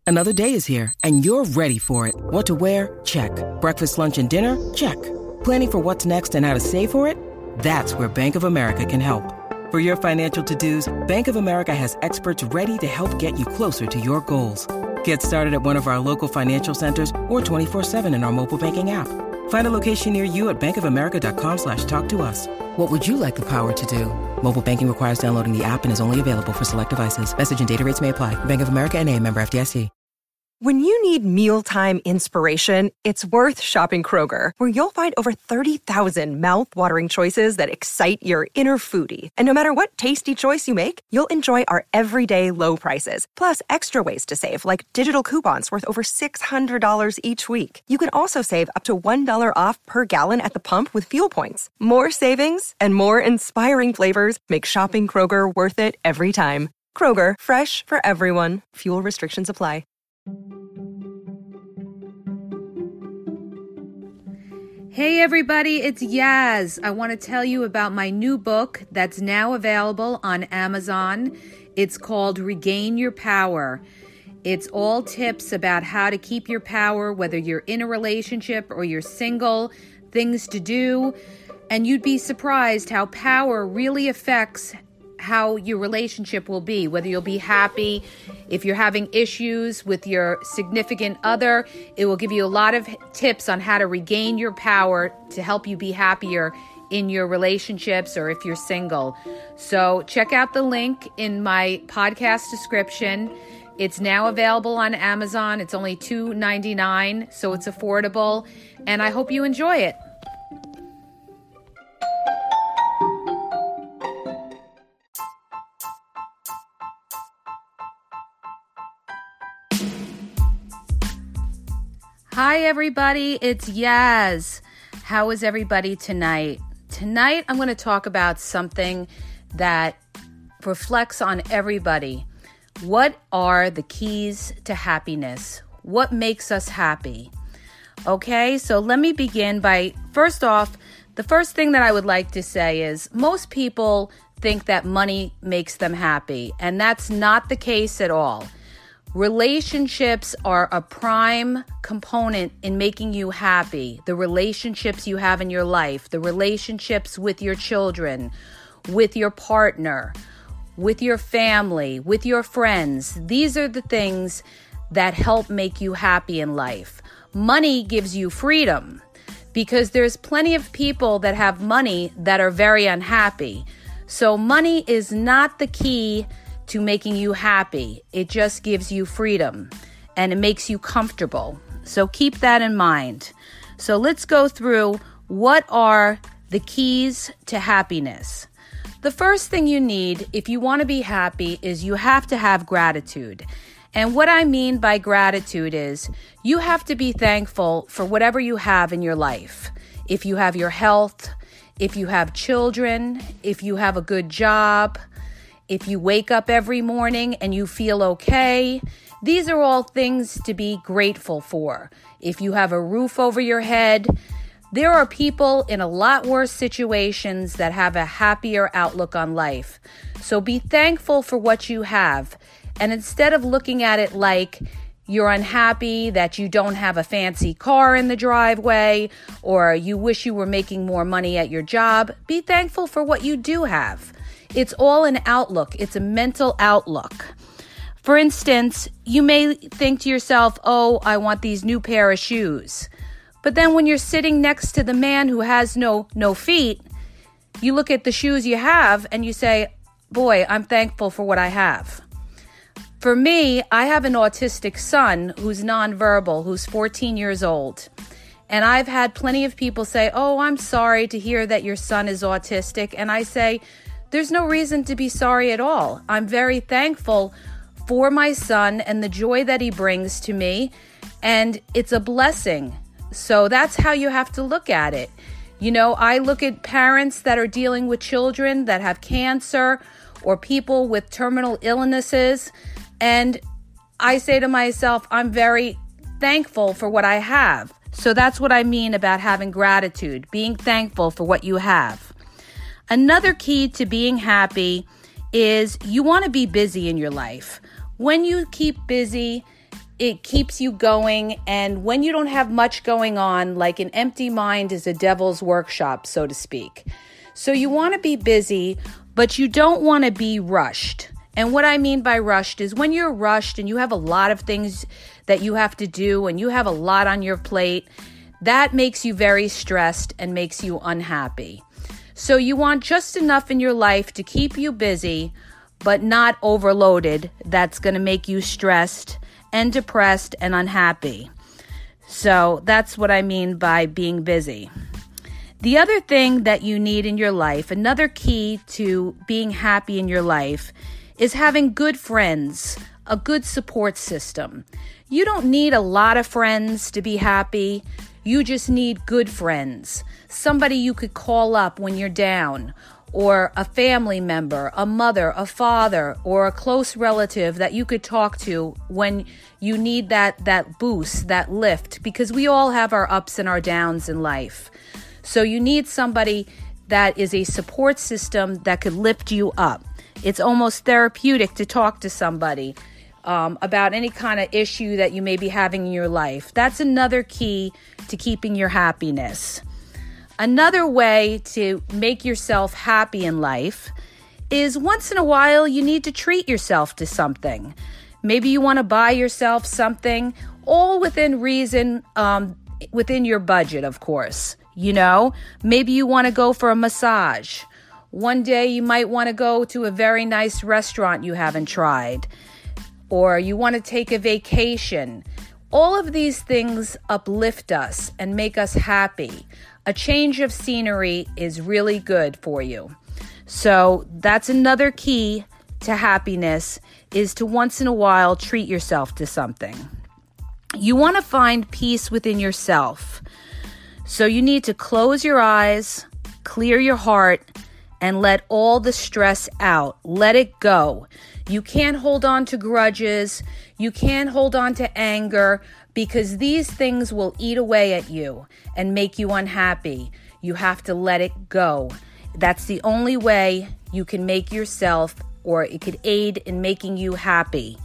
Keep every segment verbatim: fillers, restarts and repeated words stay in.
Another day is here, and you're ready for it. What to wear? Check. Breakfast, lunch, and dinner? Check. Planning for what's next and how to save for it? That's where Bank of America can help. For your financial to-dos, Bank of America has experts ready to help get you closer to your goals. Get started at one of our local financial centers or twenty-four seven in our mobile banking app. Find a location near you at bankofamerica.com slash talk to us. What would you like the power to do? Mobile banking requires downloading the app and is only available for select devices. Message and data rates may apply. Bank of America N A, member F D I C. When you need mealtime inspiration, it's worth shopping Kroger, where you'll find over thirty thousand mouth-watering choices that excite your inner foodie. And no matter what tasty choice you make, you'll enjoy our everyday low prices, plus extra ways to save, like digital coupons worth over six hundred dollars each week. You can also save up to one dollar off per gallon at the pump with fuel points. More savings and more inspiring flavors make shopping Kroger worth it every time. Kroger, fresh for everyone. Fuel restrictions apply. Hey everybody, it's Yaz. I want to tell you about my new book that's now available on Amazon. It's called Regain Your Power. It's all tips about how to keep your power, whether you're in a relationship or you're single, things to do. And you'd be surprised how power really affects how your relationship will be, whether you'll be happy. If you're having issues with your significant other, it will give you a lot of tips on how to regain your power to help you be happier in your relationships or if you're single. So check out the link in my podcast description. It's now available on Amazon. It's only two dollars and ninety-nine cents, so it's affordable, and I hope you enjoy it. Hi everybody, it's Yaz. How is everybody tonight? Tonight I'm going to talk about something that reflects on everybody. What are the keys to happiness? What makes us happy? Okay, so let me begin by, first off, the first thing that I would like to say is most people think that money makes them happy, and that's not the case at all. Relationships are a prime component in making you happy. The relationships you have in your life, the relationships with your children, with your partner, with your family, with your friends. These are the things that help make you happy in life. Money gives you freedom because there's plenty of people that have money that are very unhappy. So money is not the key to making you happy. It just gives you freedom and it makes you comfortable. So keep that in mind. So let's go through what are the keys to happiness. The first thing you need if you want to be happy is you have to have gratitude. And what I mean by gratitude is you have to be thankful for whatever you have in your life. If you have your health, if you have children, if you have a good job, if you wake up every morning and you feel okay, these are all things to be grateful for. If you have a roof over your head, there are people in a lot worse situations that have a happier outlook on life. So be thankful for what you have. And instead of looking at it like you're unhappy that you don't have a fancy car in the driveway or you wish you were making more money at your job, be thankful for what you do have. It's all an outlook. It's a mental outlook. For instance, you may think to yourself, oh, I want these new pair of shoes. But then when you're sitting next to the man who has no, no feet, you look at the shoes you have and you say, boy, I'm thankful for what I have. For me, I have an autistic son who's nonverbal, who's fourteen years old. And I've had plenty of people say, oh, I'm sorry to hear that your son is autistic. And I say, there's no reason to be sorry at all. I'm very thankful for my son and the joy that he brings to me, and it's a blessing. So that's how you have to look at it. You know, I look at parents that are dealing with children that have cancer or people with terminal illnesses, and I say to myself, I'm very thankful for what I have. So that's what I mean about having gratitude, being thankful for what you have. Another key to being happy is you want to be busy in your life. When you keep busy, it keeps you going. And when you don't have much going on, like an empty mind is a devil's workshop, so to speak. So you want to be busy, but you don't want to be rushed. And what I mean by rushed is when you're rushed and you have a lot of things that you have to do and you have a lot on your plate, that makes you very stressed and makes you unhappy. So you want just enough in your life to keep you busy, but not overloaded. That's going to make you stressed and depressed and unhappy. So that's what I mean by being busy. The other thing that you need in your life, another key to being happy in your life, is having good friends, a good support system. You don't need a lot of friends to be happy. You just need good friends, somebody you could call up when you're down, or a family member, a mother, a father, or a close relative that you could talk to when you need that, that boost, that lift, because we all have our ups and our downs in life. So you need somebody that is a support system that could lift you up. It's almost therapeutic to talk to somebody um, about any kind of issue that you may be having in your life. That's another key to keeping your happiness. Another way to make yourself happy in life is once in a while you need to treat yourself to something. Maybe you want to buy yourself something, all within reason, um, within your budget, of course. You know, maybe you want to go for a massage. One day you might want to go to a very nice restaurant you haven't tried, or you want to take a vacation. All of these things uplift us and make us happy. A change of scenery is really good for you. So that's another key to happiness, is to once in a while treat yourself to something. You want to find peace within yourself. So you need to close your eyes, clear your heart, and let all the stress out. Let it go. You can't hold on to grudges. You can't hold on to anger, because these things will eat away at you and make you unhappy. You have to let it go. That's the only way you can make yourself, or it could aid in making you happy.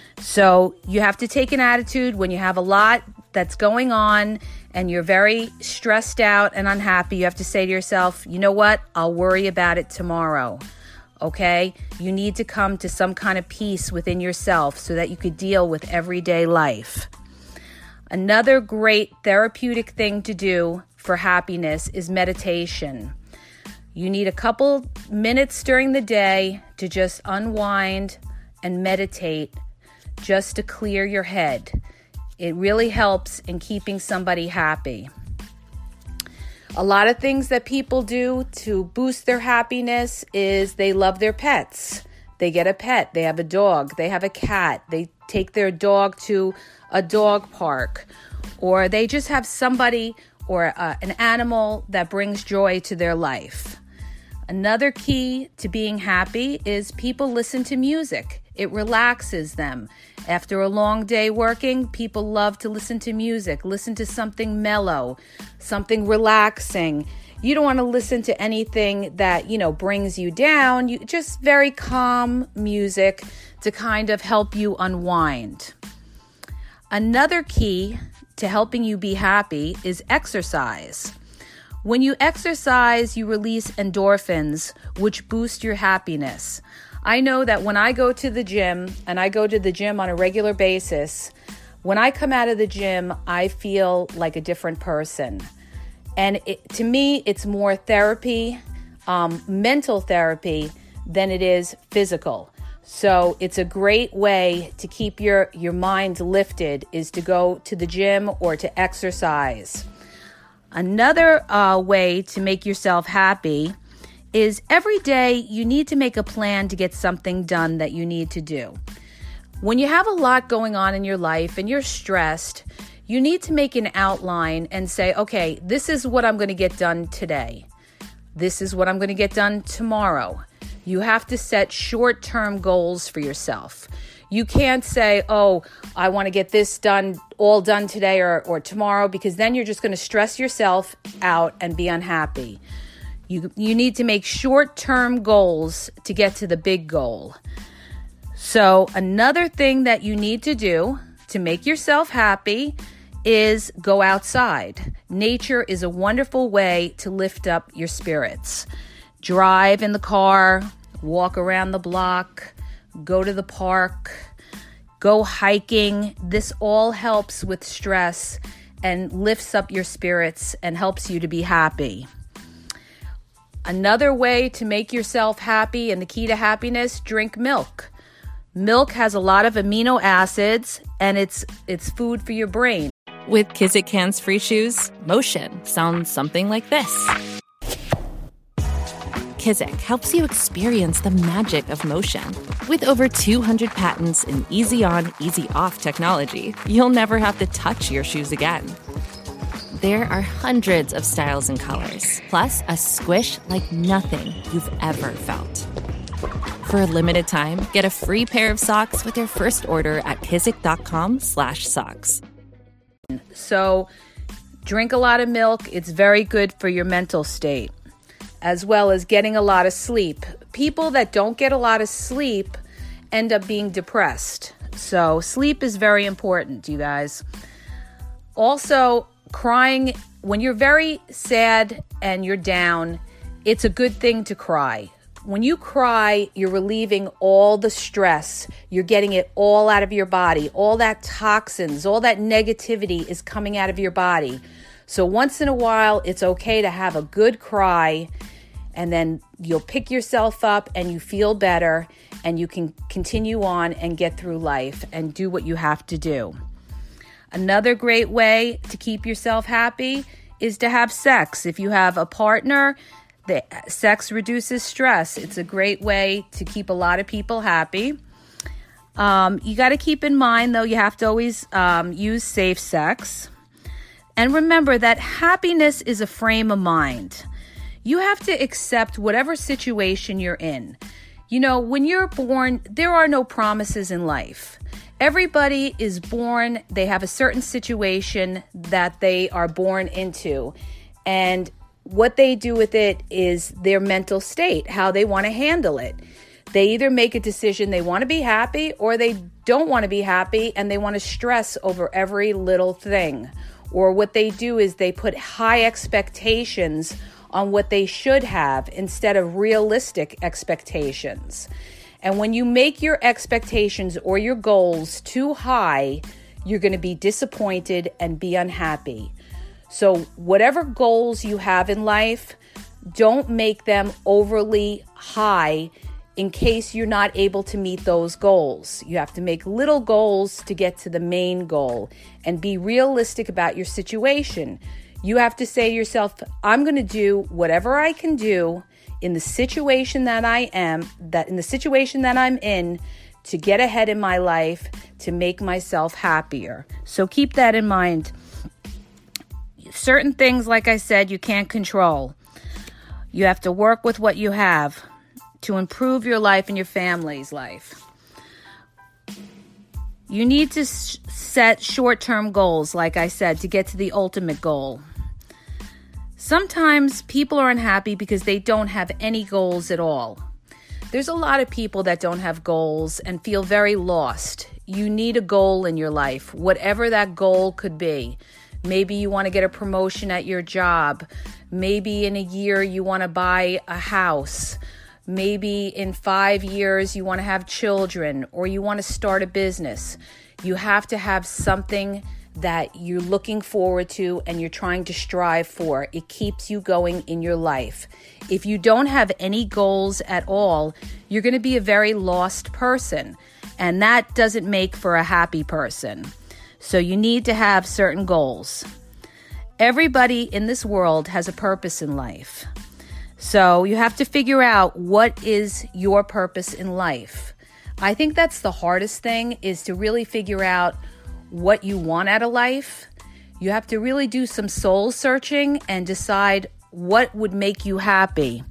So you have to take an attitude when you have a lot that's going on and you're very stressed out and unhappy. You have to say to yourself, you know what? I'll worry about it tomorrow. Okay? You need to come to some kind of peace within yourself so that you could deal with everyday life. Another great therapeutic thing to do for happiness is meditation. You need a couple minutes during the day to just unwind and meditate, just to clear your head. It really helps in keeping somebody happy. A lot of things that people do to boost their happiness is they love their pets. They get a pet. They have a dog. They have a cat. They take their dog to a dog park. Or they just have somebody or uh, an animal that brings joy to their life. Another key to being happy is people listen to music. It relaxes them. After a long day working, people love to listen to music, listen to something mellow, something relaxing. You don't want to listen to anything that, you know, brings you down. You just very calm music to kind of help you unwind. Another key to helping you be happy is exercise. When you exercise, you release endorphins, which boost your happiness. I know that when I go to the gym, and I go to the gym on a regular basis, when I come out of the gym, I feel like a different person. And it, to me, it's more therapy, um, mental therapy, than it is physical. So it's a great way to keep your, your mind lifted, is to go to the gym or to exercise. Another uh, way to make yourself happy is every day you need to make a plan to get something done that you need to do. When you have a lot going on in your life and you're stressed, you need to make an outline and say, okay, this is what I'm going to get done today. This is what I'm going to get done tomorrow. You have to set short-term goals for yourself. You can't say, oh, I want to get this done, all done today or, or tomorrow, because then you're just going to stress yourself out and be unhappy. You, you need to make short-term goals to get to the big goal. So another thing that you need to do to make yourself happy is go outside. Nature is a wonderful way to lift up your spirits. Drive in the car, walk around the block, go to the park, go hiking. This all helps with stress and lifts up your spirits and helps you to be happy. Another way to make yourself happy and the key to happiness, drink milk. Milk has a lot of amino acids and it's it's food for your brain. With Kizik hands-free shoes, motion sounds something like this. Kizik helps you experience the magic of motion. With over two hundred patents and easy-on, easy-off technology, you'll never have to touch your shoes again. There are hundreds of styles and colors, plus a squish like nothing you've ever felt. For a limited time, get a free pair of socks with your first order at kizik.com slash socks. So drink a lot of milk. It's very good for your mental state, as well as getting a lot of sleep. People that don't get a lot of sleep end up being depressed. So sleep is very important, you guys. Also, crying, when you're very sad and you're down, it's a good thing to cry. When you cry, you're relieving all the stress. You're getting it all out of your body. All that toxins, all that negativity is coming out of your body. So once in a while, it's okay to have a good cry, and then you'll pick yourself up and you feel better and you can continue on and get through life and do what you have to do. Another great way to keep yourself happy is to have sex. If you have a partner, the sex reduces stress. It's a great way to keep a lot of people happy. Um, you got to keep in mind, though, you have to always um, use safe sex. And remember that happiness is a frame of mind. You have to accept whatever situation you're in. You know, when you're born, there are no promises in life. Everybody is born, they have a certain situation that they are born into. And what they do with it is their mental state, how they want to handle it. They either make a decision they want to be happy or they don't want to be happy and they want to stress over every little thing. Or what they do is they put high expectations on what they should have instead of realistic expectations. And when you make your expectations or your goals too high, you're going to be disappointed and be unhappy. So whatever goals you have in life, don't make them overly high in case you're not able to meet those goals. You have to make little goals to get to the main goal and be realistic about your situation. You have to say to yourself, I'm going to do whatever I can do in the situation that I am, that in the situation that I'm in, to get ahead in my life, to make myself happier. So keep that in mind. Certain things, like I said, you can't control. You have to work with what you have to improve your life and your family's life. You need to sh- set short-term goals, like I said, to get to the ultimate goal. Sometimes people are unhappy because they don't have any goals at all. There's a lot of people that don't have goals and feel very lost. You need a goal in your life, whatever that goal could be. Maybe you want to get a promotion at your job. Maybe in a year you want to buy a house. Maybe in five years you want to have children or you want to start a business. You have to have something that you're looking forward to and you're trying to strive for. It keeps you going in your life. If you don't have any goals at all, you're going to be a very lost person, and that doesn't make for a happy person. So you need to have certain goals. Everybody in this world has a purpose in life. So you have to figure out what is your purpose in life. I think that's the hardest thing, is to really figure out what you want out of life. You have to really do some soul searching and decide what would make you happy.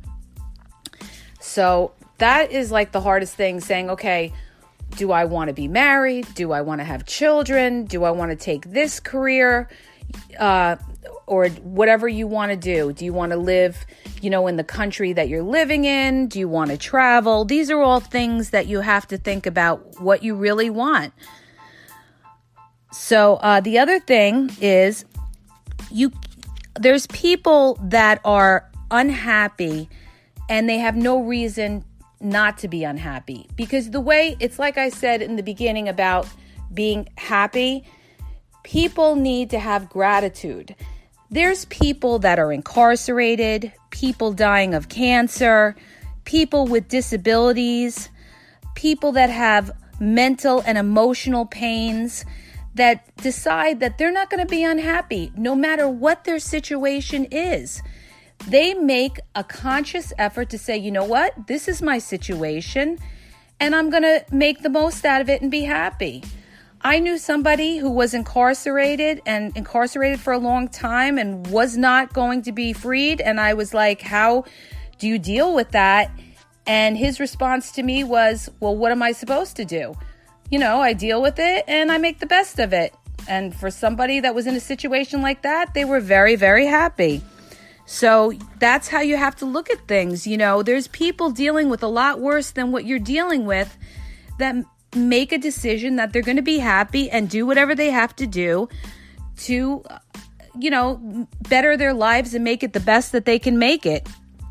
So that is like the hardest thing, saying, okay, do I want to be married? Do I want to have children? Do I want to take this career? Uh, or whatever you want to do. Do you want to live, you know, in the country that you're living in? Do you want to travel? These are all things that you have to think about what you really want. So uh, the other thing is you. There's people that are unhappy and they have no reason not to be unhappy, because the way it's like I said in the beginning about being happy, people need to have gratitude. There's people that are incarcerated, people dying of cancer, people with disabilities, people that have mental and emotional pains that decide that they're not going to be unhappy no matter what their situation is. They make a conscious effort to say, you know what, this is my situation and I'm going to make the most out of it and be happy. I knew somebody who was incarcerated and incarcerated for a long time and was not going to be freed. And I was like, how do you deal with that? And his response to me was, well, what am I supposed to do? You know, I deal with it and I make the best of it. And for somebody that was in a situation like that, they were very, very happy. So that's how you have to look at things. You know, there's people dealing with a lot worse than what you're dealing with that make a decision that they're going to be happy and do whatever they have to do to, you know, better their lives and make it the best that they can make it.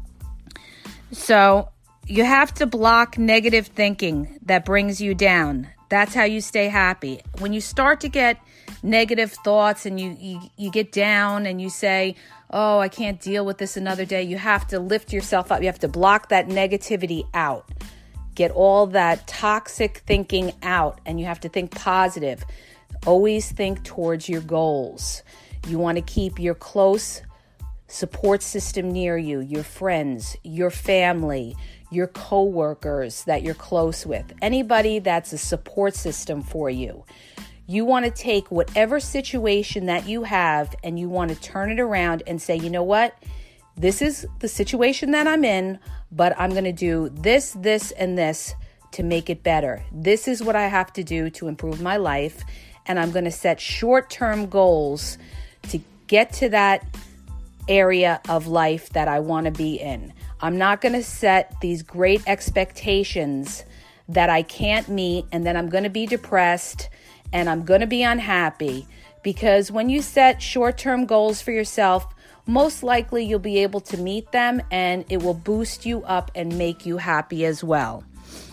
So you have to block negative thinking that brings you down. That's how you stay happy. When you start to get negative thoughts and you, you, you get down and you say, oh, I can't deal with this another day, you have to lift yourself up. You have to block that negativity out. Get all that toxic thinking out, and you have to think positive. Always think towards your goals. You want to keep your close support system near you, your friends, your family, your coworkers that you're close with, anybody that's a support system for you. You want to take whatever situation that you have and you want to turn it around and say, you know what? This is the situation that I'm in, but I'm going to do this, this, and this to make it better. This is what I have to do to improve my life. And I'm going to set short-term goals to get to that area of life that I want to be in. I'm not going to set these great expectations that I can't meet, and then I'm going to be depressed and I'm going to be unhappy, because when you set short-term goals for yourself, most likely you'll be able to meet them and it will boost you up and make you happy as well.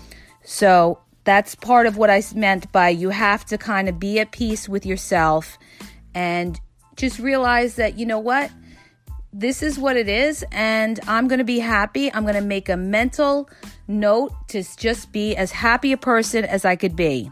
So that's part of what I meant by you have to kind of be at peace with yourself and just realize that, you know what, this is what it is and I'm going to be happy. I'm going to make a mental note to just be as happy a person as I could be.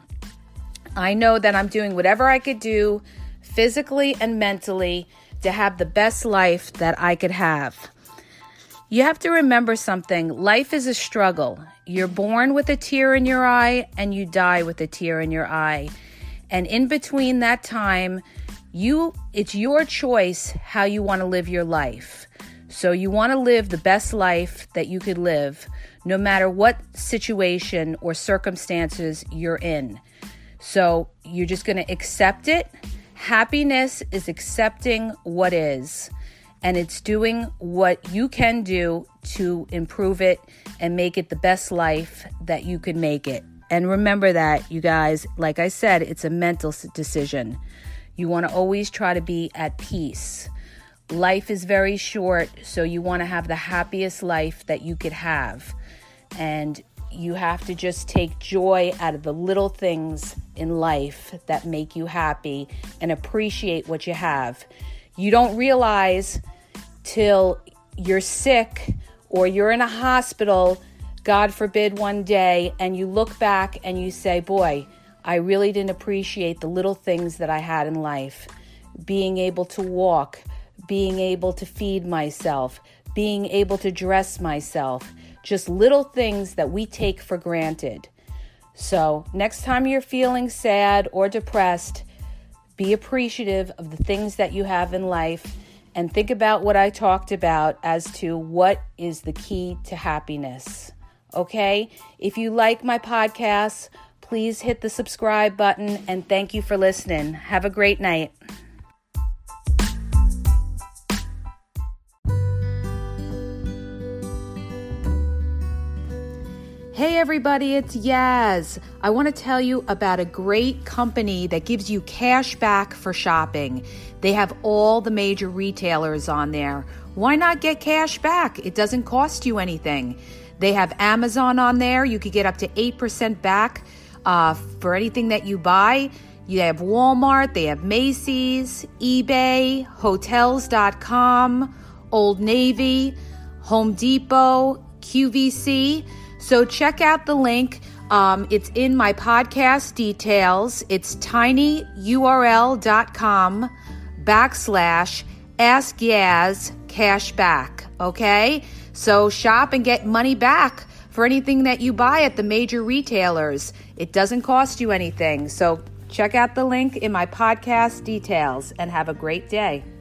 I know that I'm doing whatever I could do physically and mentally to have the best life that I could have. You have to remember something. Life is a struggle. You're born with a tear in your eye and you die with a tear in your eye. And in between that time, you it's your choice how you want to live your life. So you want to live the best life that you could live, no matter what situation or circumstances you're in. So you're just going to accept it. Happiness is accepting what is, and it's doing what you can do to improve it and make it the best life that you could make it. And remember that, you guys, like I said, it's a mental decision. You want to always try to be at peace. Life is very short, so you want to have the happiest life that you could have. And you have to just take joy out of the little things in life that make you happy and appreciate what you have. You don't realize till you're sick or you're in a hospital, God forbid, one day, and you look back and you say, boy, I really didn't appreciate the little things that I had in life. Being able to walk, being able to feed myself, being able to dress myself. Just little things that we take for granted. So next time you're feeling sad or depressed, be appreciative of the things that you have in life and think about what I talked about as to what is the key to happiness. Okay? If you like my podcast, please hit the subscribe button and thank you for listening. Have a great night. Hey everybody, it's Yaz. I want to tell you about a great company that gives you cash back for shopping. They have all the major retailers on there. Why not get cash back? It doesn't cost you anything. They have Amazon on there. You could get up to eight percent back uh, for anything that you buy. You have Walmart, they have Macy's, eBay, Hotels dot com, Old Navy, Home Depot, Q V C. So check out the link. Um, it's in my podcast details. It's tinyurl.com backslash ask Yaz cashback. Okay? So shop and get money back for anything that you buy at the major retailers. It doesn't cost you anything. So check out the link in my podcast details and have a great day.